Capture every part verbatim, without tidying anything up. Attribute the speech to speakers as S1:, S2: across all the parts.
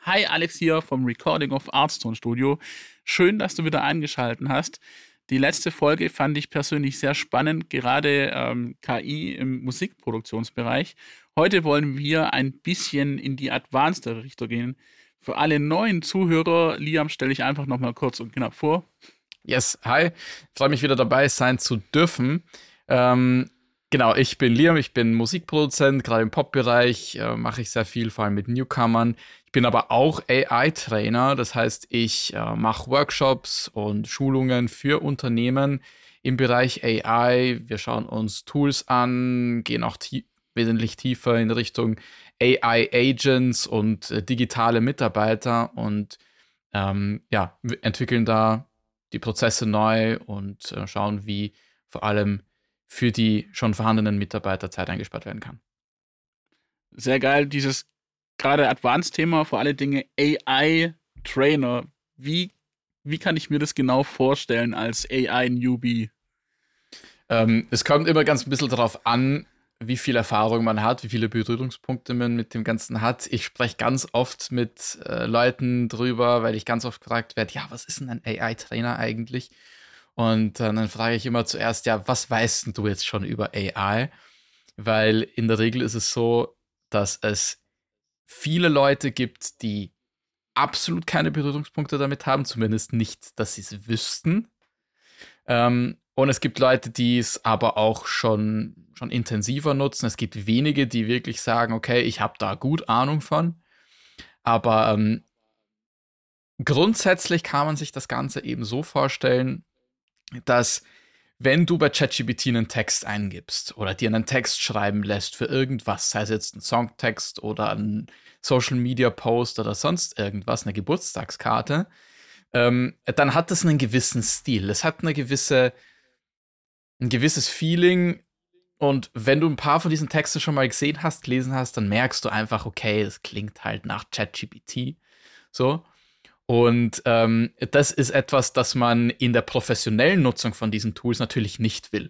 S1: Hi, Alex hier vom Recording of Artstone Studio. Schön, dass du wieder eingeschaltet hast. Die letzte Folge fand ich persönlich sehr spannend, gerade ähm, K I im Musikproduktionsbereich. Heute wollen wir ein bisschen in die advanced Richtung gehen. Für alle neuen Zuhörer, Liam, stelle ich einfach nochmal kurz und knapp vor.
S2: Yes, hi. Freue mich wieder dabei sein zu dürfen. Ähm, genau, ich bin Liam, ich bin Musikproduzent, gerade im Pop-Bereich äh, mache ich sehr viel, vor allem mit Newcomern. Ich bin aber auch A I-Trainer, das heißt, ich äh, mache Workshops und Schulungen für Unternehmen im Bereich A I. Wir schauen uns Tools an, gehen auch tie- wesentlich tiefer in Richtung A I-Agents und äh, digitale Mitarbeiter und ähm, ja, wir entwickeln da die Prozesse neu und äh, schauen, wie vor allem für die schon vorhandenen Mitarbeiter Zeit eingespart werden kann.
S1: Sehr geil, dieses gerade Advanced-Thema, vor alle Dinge A I-Trainer. Wie, wie kann ich mir das genau vorstellen als A I-Newbie?
S2: Ähm, es kommt immer ganz ein bisschen darauf an, wie viel Erfahrung man hat, wie viele Berührungspunkte man mit dem Ganzen hat. Ich spreche ganz oft mit äh, Leuten drüber, weil ich ganz oft gefragt werde, ja, was ist denn ein A I-Trainer eigentlich? Und äh, dann frage ich immer zuerst, ja, was weißt denn du jetzt schon über A I? Weil in der Regel ist es so, dass es viele Leute gibt, die absolut keine Berührungspunkte damit haben, zumindest nicht, dass sie es wüssten. Ähm, und es gibt Leute, die es aber auch schon, schon intensiver nutzen. Es gibt wenige, die wirklich sagen, okay, ich habe da gut Ahnung von. Aber ähm, grundsätzlich kann man sich das Ganze eben so vorstellen, dass wenn du bei ChatGPT einen Text eingibst oder dir einen Text schreiben lässt für irgendwas, sei es jetzt ein Songtext oder ein Social Media Post oder sonst irgendwas, eine Geburtstagskarte, ähm, dann hat das einen gewissen Stil. Es hat eine gewisse, ein gewisses Feeling. Und wenn du ein paar von diesen Texten schon mal gesehen hast, gelesen hast, dann merkst du einfach, okay, das klingt halt nach ChatGPT. So. Und ähm, das ist etwas, das man in der professionellen Nutzung von diesen Tools natürlich nicht will.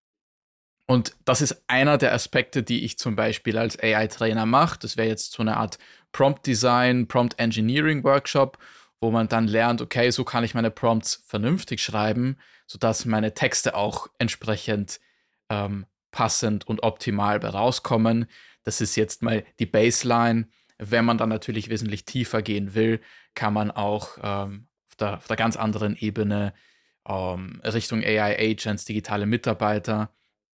S2: Und das ist einer der Aspekte, die ich zum Beispiel als A I-Trainer mache. Das wäre jetzt so eine Art Prompt-Design, Prompt-Engineering-Workshop, wo man dann lernt, okay, so kann ich meine Prompts vernünftig schreiben, sodass meine Texte auch entsprechend ähm, passend und optimal rauskommen. Das ist jetzt mal die Baseline. Wenn man dann natürlich wesentlich tiefer gehen will, kann man auch ähm, auf, der, auf der ganz anderen Ebene ähm, Richtung A I-Agents, digitale Mitarbeiter,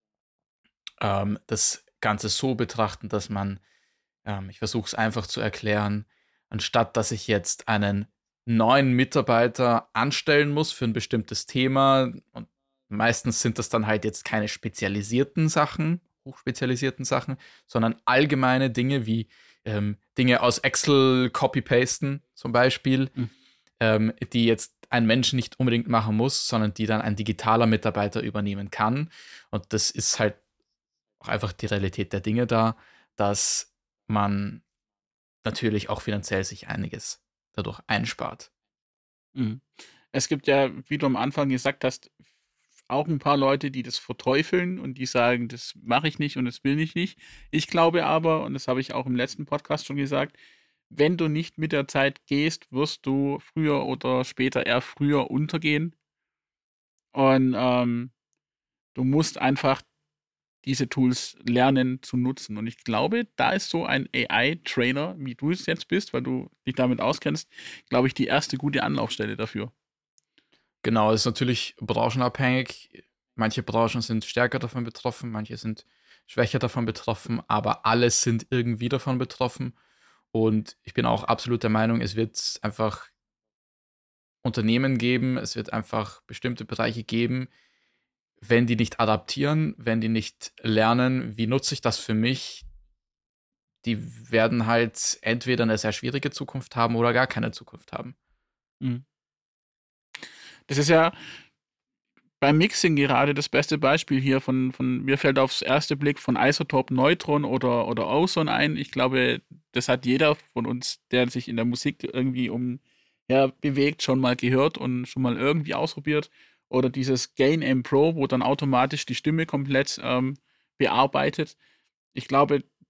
S2: ähm, das Ganze so betrachten, dass man, ähm, ich versuche es einfach zu erklären, anstatt dass ich jetzt einen neuen Mitarbeiter anstellen muss für ein bestimmtes Thema, und meistens sind das dann halt jetzt keine spezialisierten Sachen, hochspezialisierten Sachen, sondern allgemeine Dinge wie ähm, Dinge aus Excel copy-pasten zum Beispiel,
S1: Hm.
S2: ähm, die jetzt ein Mensch nicht unbedingt machen muss, sondern die dann ein digitaler Mitarbeiter übernehmen kann. Und das ist halt auch einfach die Realität der Dinge da, dass man natürlich auch finanziell sich einiges dadurch einspart.
S1: Mhm. Es gibt ja, wie du am Anfang gesagt hast, auch ein paar Leute, die das verteufeln und die sagen, das mache ich nicht und das will ich nicht. Ich glaube aber, und das habe ich auch im letzten Podcast schon gesagt, wenn du nicht mit der Zeit gehst, wirst du früher oder später eher früher untergehen. Und ähm, du musst einfach diese Tools lernen zu nutzen. Und ich glaube, da ist so ein A I-Trainer, wie du es jetzt bist, weil du dich damit auskennst, glaube ich, die erste gute Anlaufstelle dafür.
S2: Genau, es ist natürlich branchenabhängig. Manche Branchen sind stärker davon betroffen, manche sind schwächer davon betroffen, aber alle sind irgendwie davon betroffen. Und ich bin auch absolut der Meinung, es wird einfach Unternehmen geben, es wird einfach bestimmte Bereiche geben, wenn die nicht adaptieren, wenn die nicht lernen, wie nutze ich das für mich, die werden halt entweder eine sehr schwierige Zukunft haben oder gar keine Zukunft haben.
S1: Mhm. Das ist ja beim Mixing gerade das beste Beispiel hier von, von mir fällt aufs erste Blick von Isotope Neutron oder, oder Ozone ein. Ich glaube, das hat jeder von uns, der sich in der Musik irgendwie um ja, bewegt, schon mal gehört und schon mal irgendwie ausprobiert. Oder dieses Gain M Pro, wo dann automatisch die Stimme komplett ähm, bearbeitet. Ich glaube,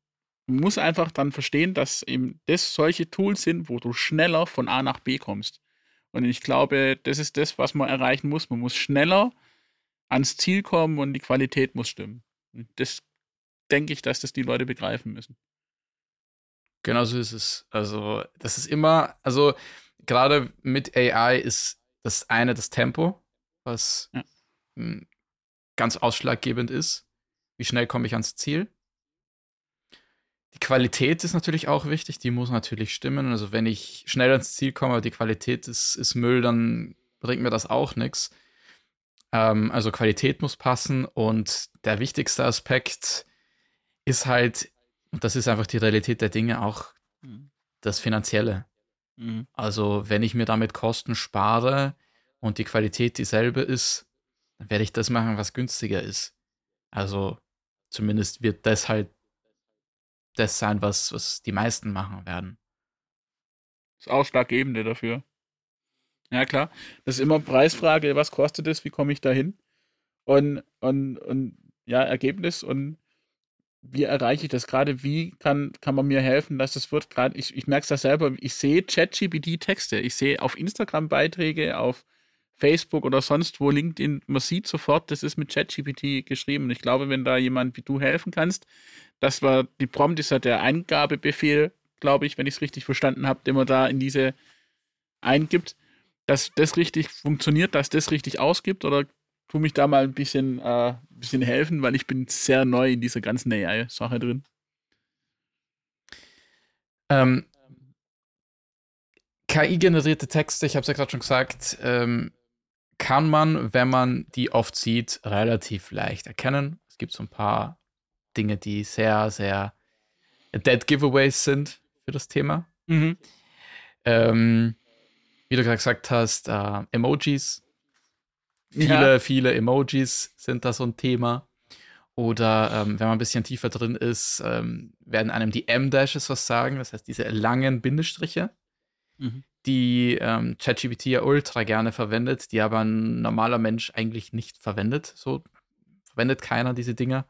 S1: Du musst einfach dann verstehen, dass eben das solche Tools sind, wo du schneller von A nach B kommst. Und ich glaube, das ist das, was man erreichen muss. Man muss schneller ans Ziel kommen und die Qualität muss stimmen. Und das denke ich, dass das die Leute begreifen müssen.
S2: Genau so ist es. Also, das ist immer, also gerade mit A I ist das eine das Tempo, was
S1: Ja.
S2: mh, ganz ausschlaggebend ist. Wie schnell komme ich ans Ziel? Die Qualität ist natürlich auch wichtig, die muss natürlich stimmen. Also, wenn ich schnell ans Ziel komme, aber die Qualität ist, ist Müll, dann bringt mir das auch nichts. Ähm, also, Qualität muss passen und der wichtigste Aspekt ist halt, und das ist einfach die Realität der Dinge, auch
S1: Mhm.
S2: das Finanzielle.
S1: Mhm.
S2: Also, wenn ich mir damit Kosten spare und die Qualität dieselbe ist, dann werde ich das machen, was günstiger ist. Also, zumindest wird das halt das sein, was, was die meisten machen werden.
S1: Das Ausschlaggebende dafür. Ja, klar. Das ist immer Preisfrage, was kostet es, wie komme ich da hin? Und, und, und ja, Ergebnis und wie erreiche ich das gerade? Wie kann, kann man mir helfen, dass das wird? Gerade ich, ich merke es da selber, ich sehe ChatGPT-Texte, ich sehe auf Instagram Beiträge, auf Facebook oder sonst wo LinkedIn, man sieht sofort, das ist mit ChatGPT geschrieben. Und ich glaube, wenn da jemand wie du helfen kannst, das war, die Prompt ist ja der Eingabebefehl, glaube ich, wenn ich es richtig verstanden habe, den man da in diese eingibt, dass das richtig funktioniert, dass das richtig ausgibt oder tu mich da mal ein bisschen, äh, ein bisschen helfen, weil ich bin sehr neu in dieser ganzen A I-Sache drin.
S2: Ähm, K I-generierte Texte, ich habe es ja gerade schon gesagt, ähm, kann man, wenn man die oft sieht, relativ leicht erkennen. Es gibt so ein paar Dinge, die sehr, sehr Dead Giveaways sind für das Thema.
S1: Mhm.
S2: Ähm, wie du gerade gesagt hast, äh, Emojis.
S1: Ja.
S2: Viele, viele Emojis sind da so ein Thema. Oder ähm, wenn man ein bisschen tiefer drin ist, ähm, werden einem die M-Dashes was sagen. Das heißt, diese langen Bindestriche,
S1: Mhm.
S2: die ähm, ChatGPT ja ultra gerne verwendet, die aber ein normaler Mensch eigentlich nicht verwendet. So verwendet keiner diese Dinger.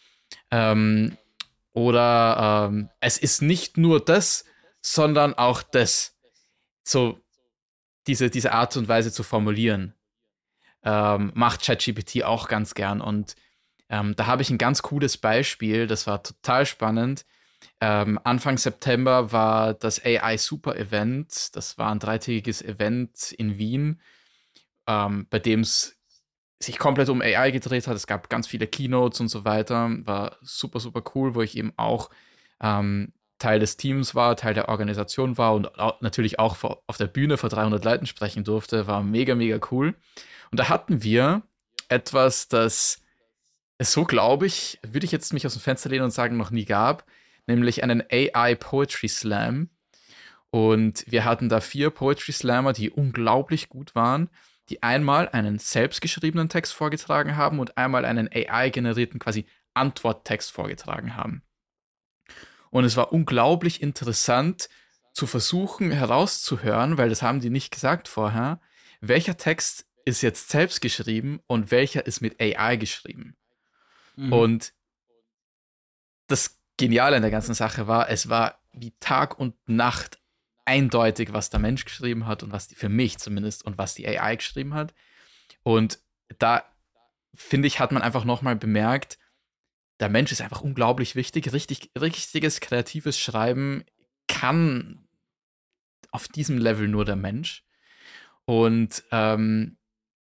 S2: Ähm, oder ähm, es ist nicht nur das, sondern auch das. So diese, diese Art und Weise zu formulieren, ähm, macht ChatGPT auch ganz gern. Und ähm, da habe ich ein ganz cooles Beispiel, das war total spannend. Ähm, Anfang September war das A I Super Event. Das war ein dreitägiges Event in Wien, ähm, bei dem es sich komplett um A I gedreht hat. Es gab ganz viele Keynotes und so weiter. War super, super cool, wo ich eben auch ähm, Teil des Teams war, Teil der Organisation war und au- natürlich auch vor, auf der Bühne vor dreihundert Leuten sprechen durfte. War mega, mega cool. Und da hatten wir etwas, das es so, glaube ich, würde ich jetzt mich aus dem Fenster lehnen und sagen, noch nie gab, nämlich einen A I Poetry Slam. Und wir hatten da vier Poetry Slammer, die unglaublich gut waren, die einmal einen selbstgeschriebenen Text vorgetragen haben und einmal einen A I-generierten quasi Antworttext vorgetragen haben. Und es war unglaublich interessant zu versuchen herauszuhören, weil das haben die nicht gesagt vorher, welcher Text ist jetzt selbst geschrieben und welcher ist mit A I geschrieben.
S1: Mhm.
S2: Und das Geniale an der ganzen Sache war, es war wie Tag und Nacht eindeutig, was der Mensch geschrieben hat und was die, für mich zumindest, und was die A I geschrieben hat. Und da, finde ich, hat man einfach nochmal bemerkt, der Mensch ist einfach unglaublich wichtig. Richtig, richtiges, kreatives Schreiben kann auf diesem Level nur der Mensch. Und ähm,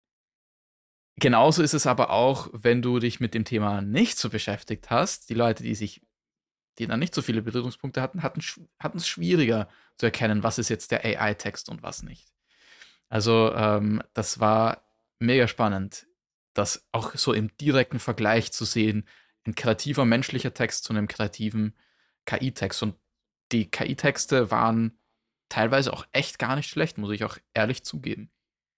S2: genauso ist es aber auch, wenn du dich mit dem Thema nicht so beschäftigt hast. Die Leute, die sich die dann nicht so viele Berührungspunkte hatten, hatten hatten es schwieriger zu erkennen, was ist jetzt der A I-Text und was nicht. Also ähm, das war mega spannend, das auch so im direkten Vergleich zu sehen, ein kreativer menschlicher Text zu einem kreativen K I-Text. Und die K I-Texte waren teilweise auch echt gar nicht schlecht, muss ich auch ehrlich zugeben.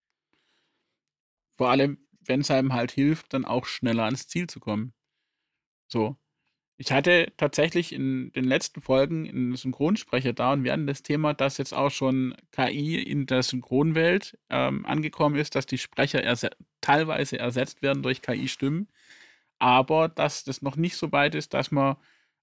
S1: Vor allem, wenn es einem halt hilft, dann auch schneller ans Ziel zu kommen. So. Ich hatte tatsächlich in den letzten Folgen einen Synchronsprecher da und wir hatten das Thema, dass jetzt auch schon K I in der Synchronwelt ähm, angekommen ist, dass die Sprecher erse teilweise ersetzt werden durch K I-Stimmen, aber dass das noch nicht so weit ist, dass man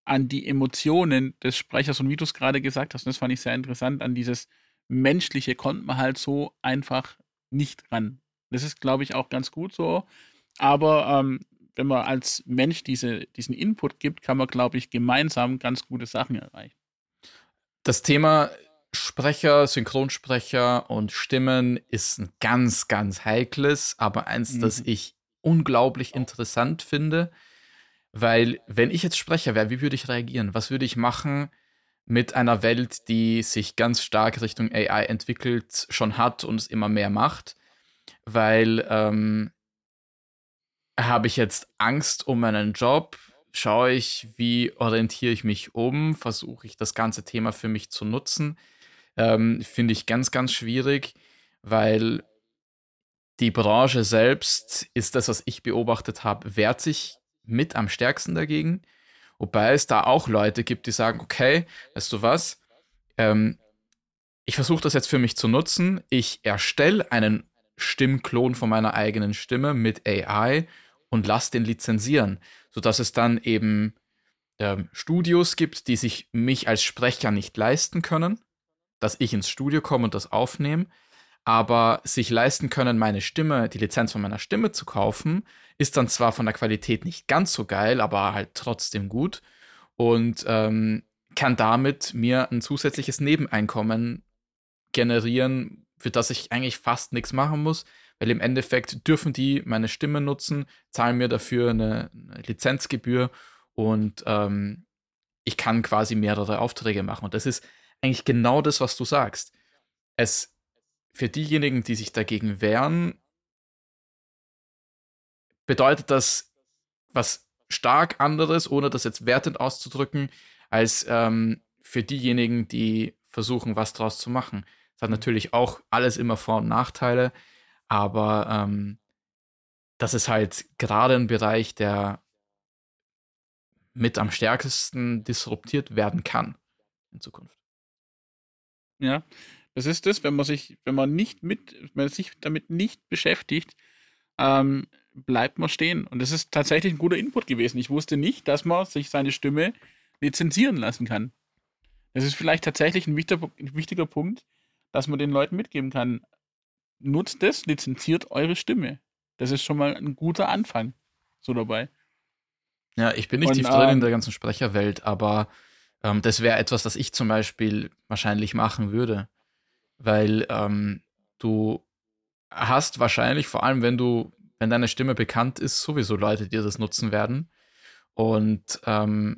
S1: an die Emotionen des Sprechers und wie du es gerade gesagt hast, und das fand ich sehr interessant, an dieses Menschliche kommt man halt so einfach nicht ran. Das ist, glaube ich, auch ganz gut so. Aber ähm, wenn man als Mensch diese, diesen Input gibt, kann man, glaube ich, gemeinsam ganz gute Sachen erreichen.
S2: Das Thema Sprecher, Synchronsprecher und Stimmen ist ein ganz, ganz heikles, aber eins, das
S1: Mhm.
S2: ich unglaublich interessant finde, weil wenn ich jetzt Sprecher wäre, wie würde ich reagieren? Was würde ich machen mit einer Welt, die sich ganz stark Richtung A I entwickelt, schon hat und es immer mehr macht? Weil ähm, habe ich jetzt Angst um meinen Job? Schaue ich, wie orientiere ich mich um? Versuche ich das ganze Thema für mich zu nutzen? Ähm, finde ich ganz, ganz schwierig, weil die Branche selbst ist das, was ich beobachtet habe, wehrt sich mit am stärksten dagegen. Wobei es da auch Leute gibt, die sagen, okay, weißt du was, ähm, ich versuche das jetzt für mich zu nutzen. Ich erstelle einen Stimmklon von meiner eigenen Stimme mit A I und lasse den lizenzieren, sodass es dann eben ähm, Studios gibt, die sich mich als Sprecher nicht leisten können, dass ich ins Studio komme und das aufnehme, aber sich leisten können, meine Stimme, die Lizenz von meiner Stimme zu kaufen, ist dann zwar von der Qualität nicht ganz so geil, aber halt trotzdem gut und ähm, kann damit mir ein zusätzliches Nebeneinkommen generieren, für das ich eigentlich fast nichts machen muss, weil im Endeffekt dürfen die meine Stimme nutzen, zahlen mir dafür eine, eine Lizenzgebühr und ähm, ich kann quasi mehrere Aufträge machen. Und das ist eigentlich genau das, was du sagst. Es für diejenigen, die sich dagegen wehren, bedeutet das was stark anderes, ohne das jetzt wertend auszudrücken, als ähm, für diejenigen, die versuchen, was draus zu machen. Es hat
S1: Mhm.
S2: natürlich auch alles immer Vor- und Nachteile, aber ähm, das ist halt gerade ein Bereich, der mit am stärksten disruptiert werden kann in Zukunft.
S1: Ja, das ist das, wenn man sich, wenn man nicht mit, wenn man sich damit nicht beschäftigt, ähm, bleibt man stehen. Und das ist tatsächlich ein guter Input gewesen. Ich wusste nicht, dass man sich seine Stimme lizenzieren lassen kann. Das ist vielleicht tatsächlich ein wichtiger, ein wichtiger Punkt, dass man den Leuten mitgeben kann. Nutzt es, lizenziert eure Stimme. Das ist schon mal ein guter Anfang so dabei.
S2: Ja, ich bin nicht
S1: Und
S2: tief drin in der
S1: ähm,
S2: ganzen Sprecherwelt, aber ähm, das wäre etwas, das ich zum Beispiel wahrscheinlich machen würde, weil ähm, du hast wahrscheinlich, vor allem wenn du, wenn deine Stimme bekannt ist, sowieso Leute, die das nutzen werden. Und ähm,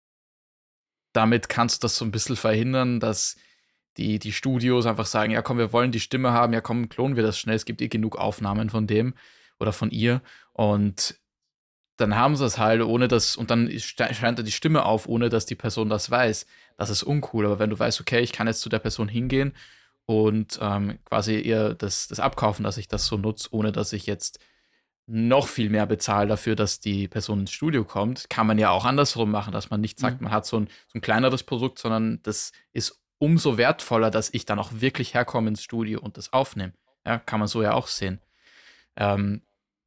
S2: damit kannst du das so ein bisschen verhindern, dass die, die Studios einfach sagen, ja komm, wir wollen die Stimme haben, ja komm, klonen wir das schnell, es gibt eh genug Aufnahmen von dem oder von ihr. Und dann haben sie es halt, ohne dass, und dann scheint da die Stimme auf, ohne dass die Person das weiß. Das ist uncool. Aber wenn du weißt, okay, ich kann jetzt zu der Person hingehen und ähm, quasi ihr das, das abkaufen, dass ich das so nutze, ohne dass ich jetzt noch viel mehr bezahle dafür, dass die Person ins Studio kommt, kann man ja auch andersrum machen, dass man nicht sagt,
S1: mhm.
S2: man hat so ein, so ein kleineres Produkt, sondern das ist umso wertvoller, dass ich dann auch wirklich herkomme ins Studio und das aufnehme. Ja, kann man so ja auch sehen. Ähm,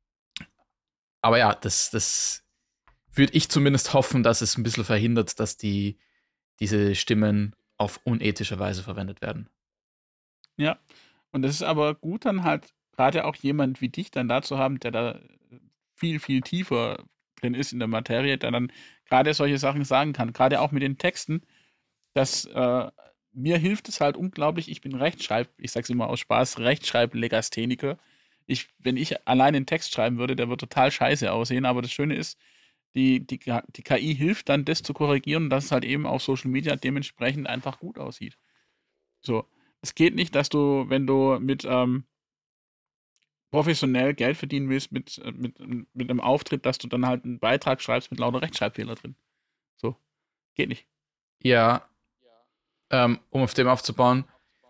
S2: aber ja, das, das würde ich zumindest hoffen, dass es ein bisschen verhindert, dass die, diese Stimmen auf unethische Weise verwendet werden.
S1: Ja. Und das ist aber gut, dann halt gerade auch jemand wie dich dann da zu haben, der da viel, viel tiefer drin ist in der Materie, der dann gerade solche Sachen sagen kann. Gerade auch mit den Texten, dass äh, mir hilft es halt unglaublich. Ich bin Rechtschreib, ich sag's immer aus Spaß, Rechtschreib-Legastheniker. Ich, wenn ich allein einen Text schreiben würde, der wird total scheiße aussehen. Aber das Schöne ist, die, die, die K I hilft dann, das zu korrigieren, dass es halt eben auf Social Media dementsprechend einfach gut aussieht. So. Es geht nicht, dass du, wenn du mit ähm, professionell Geld verdienen willst mit, äh, mit, mit einem Auftritt, dass du dann halt einen Beitrag schreibst mit lauter Rechtschreibfehler drin. So, geht nicht.
S2: Ja, ähm, um auf dem aufzubauen,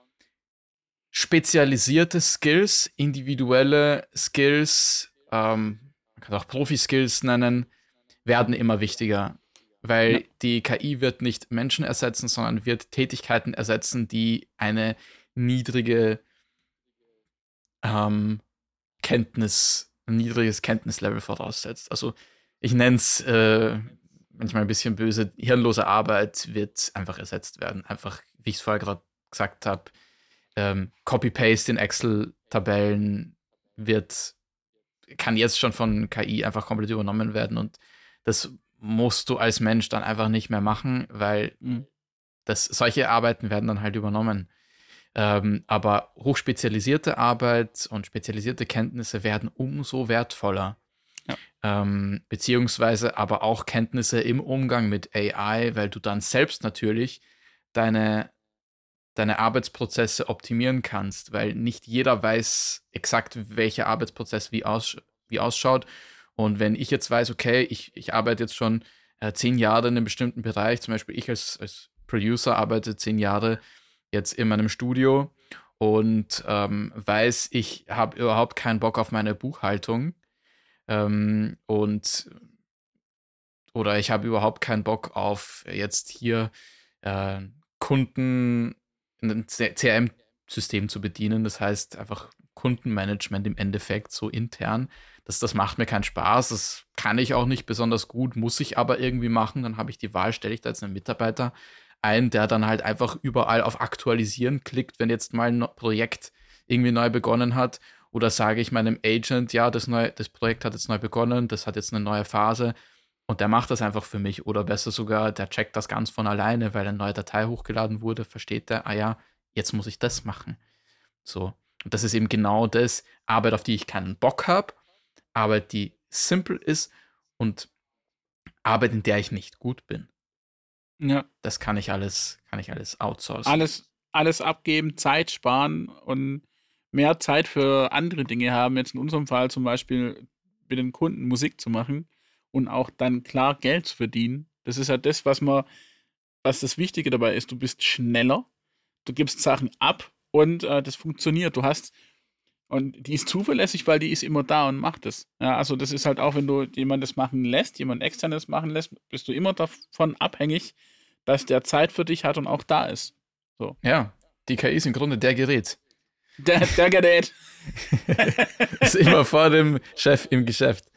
S2: spezialisierte Skills, individuelle Skills, ähm, man kann auch Profi-Skills nennen, werden immer wichtiger,
S1: Ja,
S2: weil die K I wird nicht Menschen ersetzen, sondern wird Tätigkeiten ersetzen, die eine niedrige ähm, Kenntnis, ein niedriges Kenntnislevel voraussetzt. Also ich nenne es, äh, manchmal ein bisschen böse, hirnlose Arbeit wird einfach ersetzt werden. Einfach, wie ich es vorher gerade gesagt habe, ähm, Copy-Paste in Excel-Tabellen wird, kann jetzt schon von K I einfach komplett übernommen werden und das musst du als Mensch dann einfach nicht mehr machen, weil
S1: Mhm.
S2: das, solche Arbeiten werden dann halt übernommen. Ähm, aber hochspezialisierte Arbeit und spezialisierte Kenntnisse werden umso wertvoller.
S1: Ja.
S2: Ähm, beziehungsweise aber auch Kenntnisse im Umgang mit A I, weil du dann selbst natürlich deine, deine Arbeitsprozesse optimieren kannst, weil nicht jeder weiß exakt, welcher Arbeitsprozess wie, aus, wie ausschaut. Und wenn ich jetzt weiß, okay, ich, ich arbeite jetzt schon äh, zehn Jahre in einem bestimmten Bereich, zum Beispiel ich als, als Producer arbeite zehn Jahre jetzt in meinem Studio und ähm, weiß, ich habe überhaupt keinen Bock auf meine Buchhaltung ähm, und oder ich habe überhaupt keinen Bock auf jetzt hier äh, Kunden in ein C R M-System zu bedienen. Das heißt einfach Kundenmanagement im Endeffekt so intern. Das, das macht mir keinen Spaß. Das kann ich auch nicht besonders gut, muss ich aber irgendwie machen. Dann habe ich die Wahl, stelle ich da jetzt einen Mitarbeiter ein, der dann halt einfach überall auf Aktualisieren klickt, wenn jetzt mal ein Projekt irgendwie neu begonnen hat. Oder sage ich meinem Agent, ja, das, neu, das Projekt hat jetzt neu begonnen, das hat jetzt eine neue Phase und der macht das einfach für mich. Oder besser sogar, der checkt das ganz von alleine, weil eine neue Datei hochgeladen wurde, versteht der, ah ja, jetzt muss ich das machen. So. Und das ist eben genau das, Arbeit, auf die ich keinen Bock habe, Arbeit, die simpel ist und Arbeit, in der ich nicht gut bin.
S1: Ja.
S2: Das kann ich alles, kann ich alles outsourcen.
S1: Alles, alles abgeben, Zeit sparen und mehr Zeit für andere Dinge haben. Jetzt in unserem Fall zum Beispiel mit den Kunden Musik zu machen und auch dann klar Geld zu verdienen. Das ist ja das, was man, was das Wichtige dabei ist. Du bist schneller, du gibst Sachen ab und äh, das funktioniert. Du hast, und die ist zuverlässig, weil die ist immer da und macht es. Ja, also das ist halt auch, wenn du jemand das machen lässt, jemand externes machen lässt, bist du immer davon abhängig, dass der Zeit für dich hat und auch da ist. So.
S2: Ja, die K I ist im Grunde der Gerät.
S1: Der, der Gerät.
S2: Ist immer vor dem Chef im Geschäft.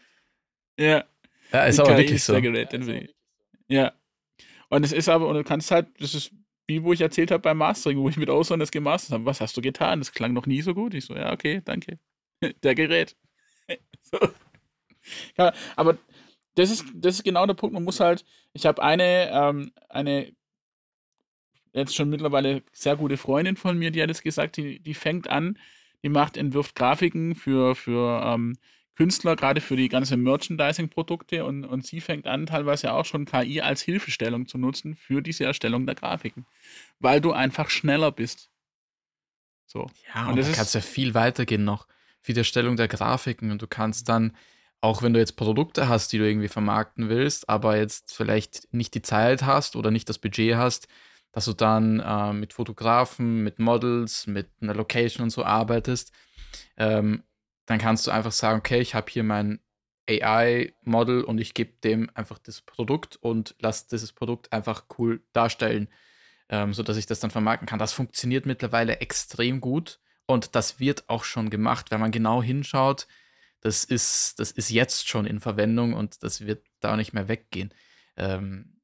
S1: Ja.
S2: Ja, ist
S1: Die
S2: aber
S1: K I
S2: wirklich
S1: ist
S2: so.
S1: der Gerät. Den will ich. Ja. Und es ist aber, und du kannst halt, das ist wie wo ich erzählt habe beim Mastering, wo ich mit Ozone das gemastert habe. Was hast du getan? Das klang noch nie so gut. Ich so, ja, okay, danke. Der Gerät. So. Ja, aber das ist, das ist genau der Punkt. Man muss halt, ich habe eine, ähm, eine jetzt schon mittlerweile sehr gute Freundin von mir, die hat es gesagt, die, die fängt an, die macht, entwirft Grafiken für, für ähm, Künstler, gerade für die ganzen Merchandising-Produkte und, und sie fängt an, teilweise auch schon K I als Hilfestellung zu nutzen für diese Erstellung der Grafiken, weil du einfach schneller bist. So.
S2: Ja,
S1: Und
S2: und
S1: das
S2: da kannst du
S1: ist,
S2: ja viel weitergehen noch für die Erstellung der Grafiken und du kannst dann, auch wenn du jetzt Produkte hast, die du irgendwie vermarkten willst, aber jetzt vielleicht nicht die Zeit hast oder nicht das Budget hast, dass du dann äh, mit Fotografen, mit Models, mit einer Location und so arbeitest, ähm, dann kannst du einfach sagen, okay, ich habe hier mein A I-Model und ich gebe dem einfach das Produkt und lasse dieses Produkt einfach cool darstellen, ähm, sodass ich das dann vermarkten kann. Das funktioniert mittlerweile extrem gut und das wird auch schon gemacht, wenn man genau hinschaut. Das ist, das ist jetzt schon in Verwendung und das wird da auch nicht mehr weggehen. Ähm,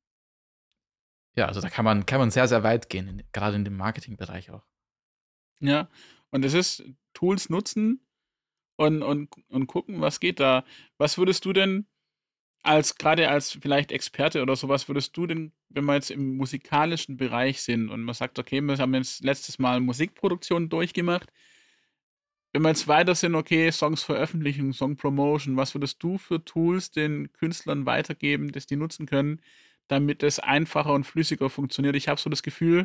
S2: ja, also da kann man, kann man sehr, sehr weit gehen, in, gerade in dem Marketingbereich auch.
S1: ja, und das ist Tools nutzen und, und, und gucken, was geht da. Was würdest du denn als gerade als vielleicht Experte oder sowas, würdest du denn, wenn wir jetzt im musikalischen Bereich sind und man sagt, okay, wir haben jetzt letztes Mal Musikproduktion durchgemacht, wenn wir jetzt weiter sind, okay, Songs veröffentlichen, Song Promotion, was würdest du für Tools den Künstlern weitergeben, dass die nutzen können, damit es einfacher und flüssiger funktioniert? Ich habe so das Gefühl,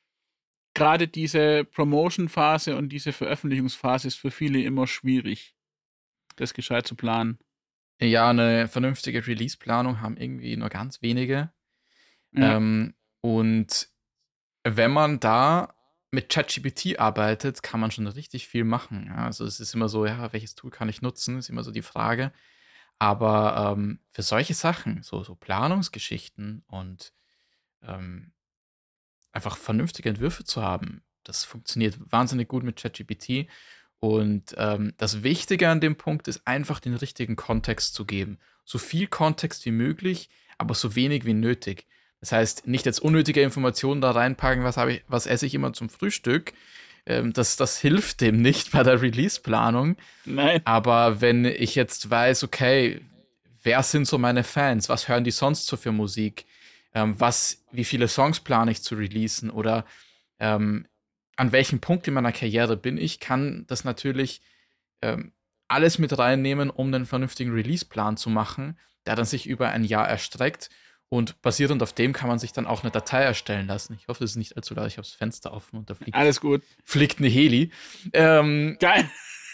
S1: gerade diese Promotion-Phase und diese Veröffentlichungsphase ist für viele immer schwierig, das gescheit zu planen.
S2: Ja, eine vernünftige Release-Planung haben irgendwie nur ganz wenige.
S1: Ja,
S2: Ähm, und wenn man da mit ChatGPT arbeitet, kann man schon richtig viel machen. Ja, also es ist immer so, ja, welches Tool kann ich nutzen, ist immer so die Frage. Aber ähm, für solche Sachen, so, so Planungsgeschichten und ähm, einfach vernünftige Entwürfe zu haben, das funktioniert wahnsinnig gut mit ChatGPT. Und ähm, das Wichtige an dem Punkt ist einfach den richtigen Kontext zu geben. So viel Kontext wie möglich, aber so wenig wie nötig. Das heißt, nicht jetzt unnötige Informationen da reinpacken, was, habe ich, was esse ich immer zum Frühstück. Ähm, das, das hilft dem nicht bei der Release-Planung.
S1: Nein.
S2: Aber wenn ich jetzt weiß, okay, wer sind so meine Fans? Was hören die sonst so für Musik? Ähm, was, wie viele Songs plane ich zu releasen? Oder ähm, an welchem Punkt in meiner Karriere bin ich? Kann das natürlich ähm, alles mit reinnehmen, um einen vernünftigen Release-Plan zu machen, der dann sich über ein Jahr erstreckt. Und basierend auf dem kann man sich dann auch eine Datei erstellen lassen. Ich hoffe, das ist nicht allzu laut. Ich habe das Fenster offen und da fliegt,
S1: Alles gut.
S2: fliegt eine Heli. Ähm,
S1: Geil.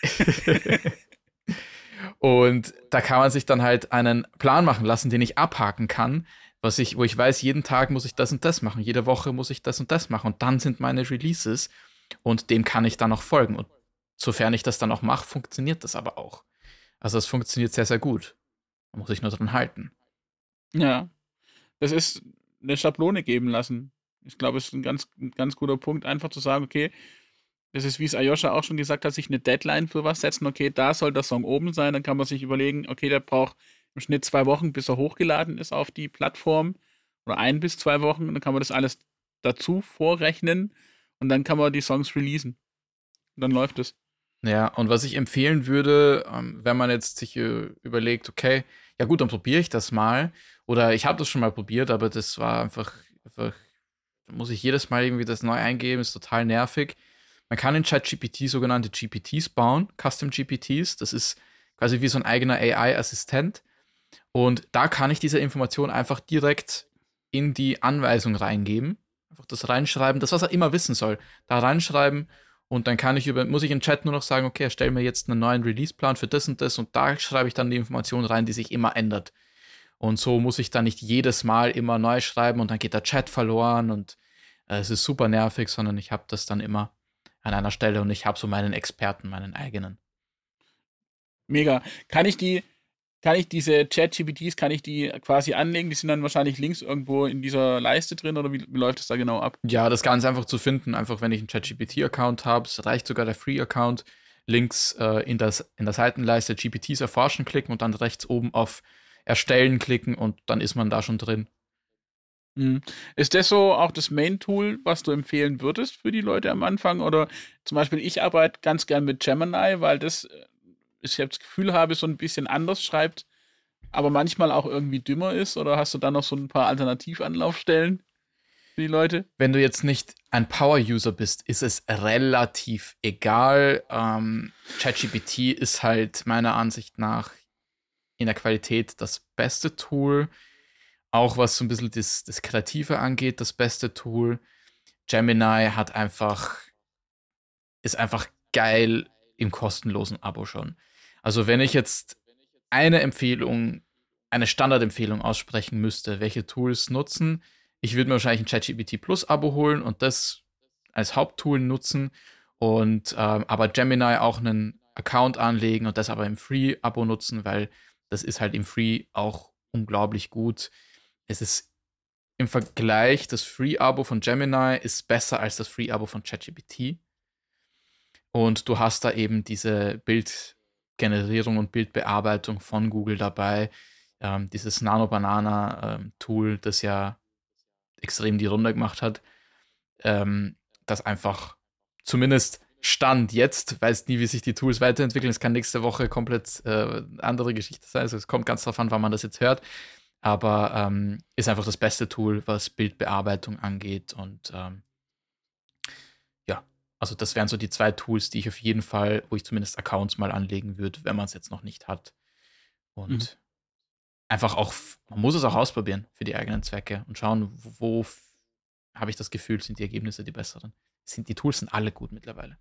S2: Und da kann man sich dann halt einen Plan machen lassen, den ich abhaken kann, was ich, wo ich weiß, jeden Tag muss ich das und das machen, jede Woche muss ich das und das machen und dann sind meine Releases und dem kann ich dann auch folgen. Und sofern ich das dann auch mache, funktioniert das aber auch. Also es funktioniert sehr, sehr gut. Man muss sich nur dran halten.
S1: Ja. Das ist eine Schablone geben lassen. Ich glaube, es ist ein ganz, ein ganz guter Punkt, einfach zu sagen, okay, das ist, wie es Ayosha auch schon gesagt hat, sich eine Deadline für was setzen. Okay, da soll der Song oben sein. Dann kann man sich überlegen, okay, der braucht im Schnitt zwei Wochen, bis er hochgeladen ist auf die Plattform. Oder ein bis zwei Wochen. Und dann kann man das alles dazu vorrechnen. Und dann kann man die Songs releasen. Und dann läuft es.
S2: Ja, und was ich empfehlen würde, ähm, wenn man jetzt sich äh, überlegt, okay, ja gut, dann probiere ich das mal. Oder ich habe das schon mal probiert, aber das war einfach, einfach, da muss ich jedes Mal irgendwie das neu eingeben, ist total nervig. Man kann in ChatGPT sogenannte G P Ts bauen, Custom G P Ts. Das ist quasi wie so ein eigener A I-Assistent. Und da kann ich diese Information einfach direkt in die Anweisung reingeben. Einfach das reinschreiben, das, was er immer wissen soll, da reinschreiben. Und dann kann ich über, muss ich im Chat nur noch sagen, okay, erstell mir jetzt einen neuen Release-Plan für das und das. Und da schreibe ich dann die Information rein, die sich immer ändert. Und so muss ich dann nicht jedes Mal immer neu schreiben und dann geht der Chat verloren und äh, es ist super nervig, sondern ich habe das dann immer an einer Stelle und ich habe so meinen Experten, meinen eigenen.
S1: Mega. Kann ich die, kann ich diese Chat-G P Ts, kann ich die quasi anlegen? Die sind dann wahrscheinlich links irgendwo in dieser Leiste drin oder wie, wie läuft das da genau ab?
S2: Ja, das Ganze einfach zu finden, einfach wenn ich einen ChatGPT-Account habe, es reicht sogar der Free-Account, links äh, in, das, in der Seitenleiste G P Ts erforschen klicken und dann rechts oben auf Erstellen klicken und dann ist man da schon drin.
S1: Mhm. Ist das so auch das Main-Tool, was du empfehlen würdest für die Leute am Anfang? Oder zum Beispiel, ich arbeite ganz gern mit Gemini, weil das, äh, ich hab das Gefühl habe, so ein bisschen anders schreibt, aber manchmal auch irgendwie dümmer ist. Oder hast du da noch so ein paar Alternativanlaufstellen für die Leute?
S2: Wenn du jetzt nicht ein Power-User bist, ist es relativ egal. Ähm, ChatGPT ist halt meiner Ansicht nach in der Qualität das beste Tool. Auch was so ein bisschen das, das Kreative angeht, das beste Tool. Gemini hat einfach, ist einfach geil im kostenlosen Abo schon. Also wenn ich jetzt eine Empfehlung, eine Standardempfehlung aussprechen müsste, welche Tools nutzen, ich würde mir wahrscheinlich ein ChatGPT Plus Abo holen und das als Haupttool nutzen und ähm, aber Gemini auch einen Account anlegen und das aber im Free-Abo nutzen, weil das ist halt im Free auch unglaublich gut. Es ist im Vergleich, das Free-Abo von Gemini ist besser als das Free-Abo von ChatGPT. Und du hast da eben diese Bildgenerierung und Bildbearbeitung von Google dabei. Ähm, dieses Nano-Banana-Tool, ähm, das ja extrem die Runde gemacht hat. Ähm, das einfach zumindest Stand jetzt, weiß nie, wie sich die Tools weiterentwickeln. Es kann nächste Woche komplett äh, andere Geschichte sein. Also es kommt ganz drauf an, wann man das jetzt hört. Aber ähm, ist einfach das beste Tool, was Bildbearbeitung angeht. Und ähm, ja, also das wären so die zwei Tools, die ich auf jeden Fall, wo ich zumindest Accounts mal anlegen würde, wenn man es jetzt noch nicht hat. Und
S1: Mhm.
S2: einfach auch, man muss es auch ausprobieren für die eigenen Zwecke und schauen, wo, wo habe ich das Gefühl, sind die Ergebnisse die besseren. Sind, die Tools sind alle gut mittlerweile.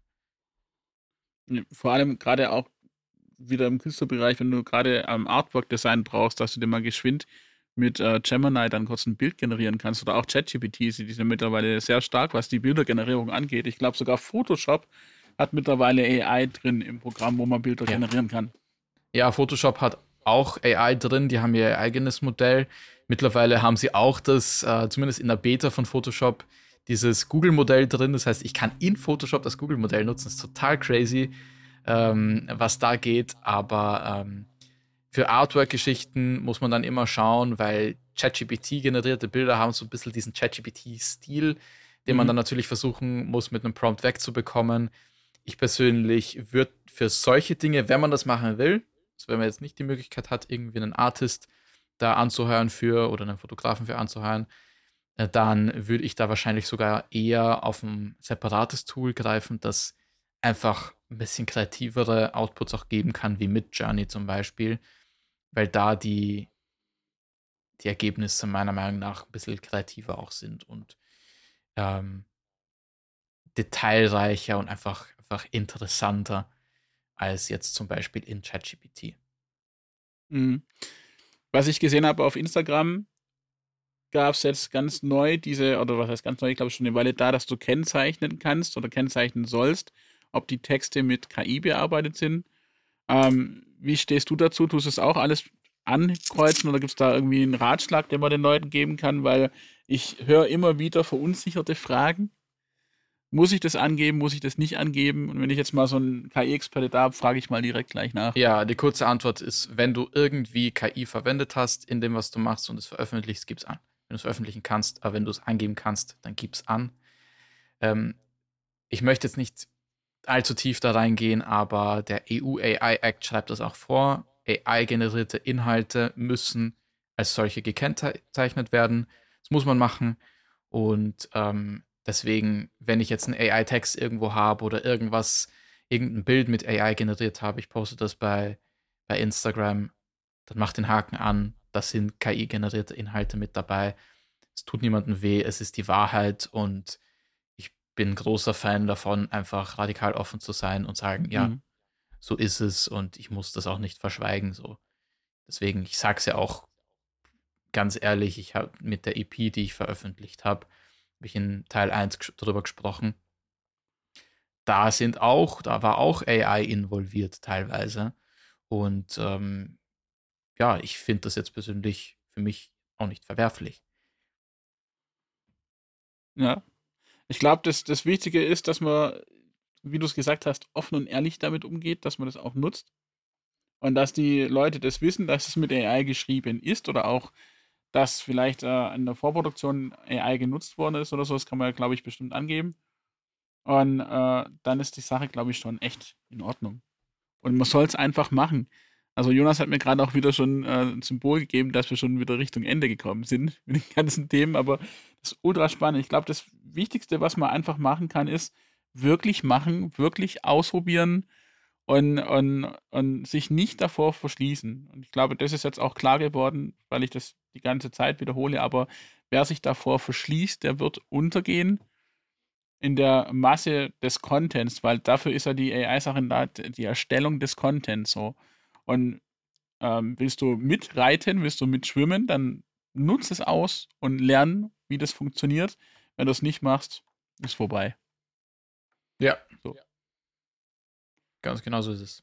S1: Ja, vor allem gerade auch wieder im Künstlerbereich, wenn du gerade am Artwork-Design brauchst, dass du dir mal geschwind mit äh, Gemini dann kurz ein Bild generieren kannst oder auch ChatGPT, die sind ja mittlerweile sehr stark, was die Bildergenerierung angeht. Ich glaube sogar Photoshop hat mittlerweile A I drin im Programm, wo man Bilder
S2: Ja.
S1: generieren kann.
S2: Ja, Photoshop hat auch A I drin, die haben ihr eigenes Modell. Mittlerweile haben sie auch das, äh, zumindest in der Beta von Photoshop, dieses Google-Modell drin. Das heißt, ich kann in Photoshop das Google-Modell nutzen. Das ist total crazy, ähm, was da geht. Aber ähm, für Artwork-Geschichten muss man dann immer schauen, weil ChatGPT-generierte Bilder haben so ein bisschen diesen ChatGPT-Stil, den man
S1: Mhm.
S2: dann natürlich versuchen muss, mit einem Prompt wegzubekommen. Ich persönlich würde für solche Dinge, wenn man das machen will, also wenn man jetzt nicht die Möglichkeit hat, irgendwie einen Artist da anzuheuern für oder einen Fotografen für anzuheuern, äh, dann würde ich da wahrscheinlich sogar eher auf ein separates Tool greifen, das einfach ein bisschen kreativere Outputs auch geben kann, wie Midjourney zum Beispiel, weil da die, die Ergebnisse meiner Meinung nach ein bisschen kreativer auch sind und ähm, detailreicher und einfach, einfach interessanter als jetzt zum Beispiel in ChatGPT.
S1: Mhm. Was ich gesehen habe auf Instagram, gab es jetzt ganz neu diese, oder was heißt ganz neu, ich glaube schon eine Weile da, dass du kennzeichnen kannst oder kennzeichnen sollst, ob die Texte mit K I bearbeitet sind. Ähm, wie stehst du dazu? Tust du es auch alles ankreuzen oder gibt es da irgendwie einen Ratschlag, den man den Leuten geben kann? Weil ich höre immer wieder verunsicherte Fragen. Muss ich das angeben? Muss ich das nicht angeben? Und wenn ich jetzt mal so einen K I-Experte da habe, frage ich mal direkt gleich nach.
S2: Ja, die kurze Antwort ist, wenn du irgendwie K I verwendet hast in dem, was du machst und es veröffentlichst, gib's an. Wenn du es veröffentlichen kannst, aber wenn du es angeben kannst, dann gib's an. Ähm, ich möchte jetzt nicht allzu tief da reingehen, aber der E U A I Act schreibt das auch vor. A I-generierte Inhalte müssen als solche gekennzeichnet werden. Das muss man machen. Und ähm, deswegen, wenn ich jetzt einen A I-Text irgendwo habe oder irgendwas, irgendein Bild mit A I generiert habe, ich poste das bei, bei Instagram, dann mach den Haken an. Das sind K I-generierte Inhalte mit dabei. Es tut niemandem weh, es ist die Wahrheit und ich bin großer Fan davon, einfach radikal offen zu sein und sagen, ja,
S1: Mhm.
S2: so ist es und ich muss das auch nicht verschweigen. So. Deswegen, ich sage es ja auch ganz ehrlich, ich habe mit der E P, die ich veröffentlicht habe, habe ich in Teil eins ges drüber gesprochen. Da sind auch, da war auch A I involviert teilweise. Und ähm, ja, ich finde das jetzt persönlich für mich auch nicht verwerflich.
S1: Ja. Ich glaube, das, das Wichtige ist, dass man, wie du es gesagt hast, offen und ehrlich damit umgeht, dass man das auch nutzt. Und dass die Leute das wissen, dass es mit A I geschrieben ist oder auch, dass vielleicht äh, in der Vorproduktion A I genutzt worden ist oder so. Das kann man ja, glaube ich, bestimmt angeben. Und äh, dann ist die Sache, glaube ich, schon echt in Ordnung. Und man soll es einfach machen. Also Jonas hat mir gerade auch wieder schon äh, ein Symbol gegeben, dass wir schon wieder Richtung Ende gekommen sind mit den ganzen Themen, aber das ist ultra spannend. Ich glaube, das Wichtigste, was man einfach machen kann, ist wirklich machen, wirklich ausprobieren und, und, und sich nicht davor verschließen. Und ich glaube, das ist jetzt auch klar geworden, weil ich das die ganze Zeit wiederhole, aber wer sich davor verschließt, der wird untergehen in der Masse des Contents, weil dafür ist ja die A I-Sache da, die Erstellung des Contents so. Und ähm, willst du mitreiten, willst du mitschwimmen, dann nutz es aus und lern, wie das funktioniert. Wenn du es nicht machst, ist vorbei.
S2: Ja,
S1: So.
S2: ganz genau so ist es.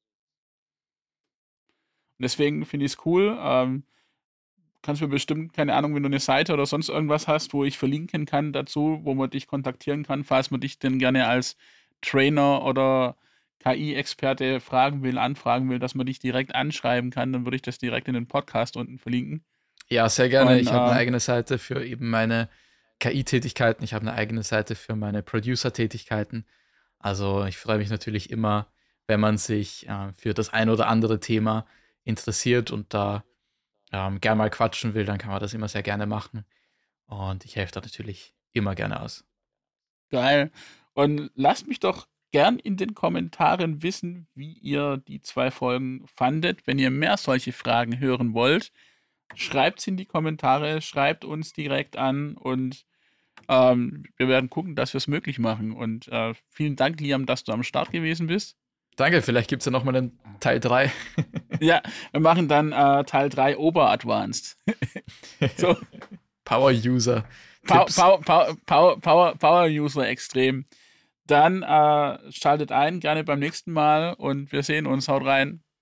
S1: Und deswegen finde ich es cool. Ähm, kannst mir bestimmt, keine Ahnung, wenn du eine Seite oder sonst irgendwas hast, wo ich verlinken kann dazu, wo man dich kontaktieren kann, falls man dich denn gerne als Trainer oder K I-Experte fragen will, anfragen will, dass man dich direkt anschreiben kann, dann würde ich das direkt in den Podcast unten verlinken.
S2: Ja, sehr gerne.
S1: Und
S2: Ich habe eine
S1: äh,
S2: eigene Seite für eben meine K I-Tätigkeiten. Ich habe eine eigene Seite für meine Producer-Tätigkeiten. Also ich freue mich natürlich immer, wenn man sich äh, für das ein oder andere Thema interessiert und da ähm, gerne mal quatschen will, dann kann man das immer sehr gerne machen. Und ich helfe da natürlich immer gerne aus.
S1: geil. Und lasst mich doch gern in den Kommentaren wissen, wie ihr die zwei Folgen fandet. Wenn ihr mehr solche Fragen hören wollt, schreibt es in die Kommentare, schreibt uns direkt an und ähm, wir werden gucken, dass wir es möglich machen. Und äh, vielen Dank, Liam, dass du am Start gewesen bist.
S2: Danke, vielleicht gibt es ja nochmal einen Teil drei.
S1: Ja, wir machen dann äh, Teil drei Ober-Advanced. So, Pow-
S2: Power-User-Tipps.
S1: Pow- Pow- Pow- Power, Power-User extrem. Dann äh, schaltet ein, gerne beim nächsten Mal und wir sehen uns. Haut rein.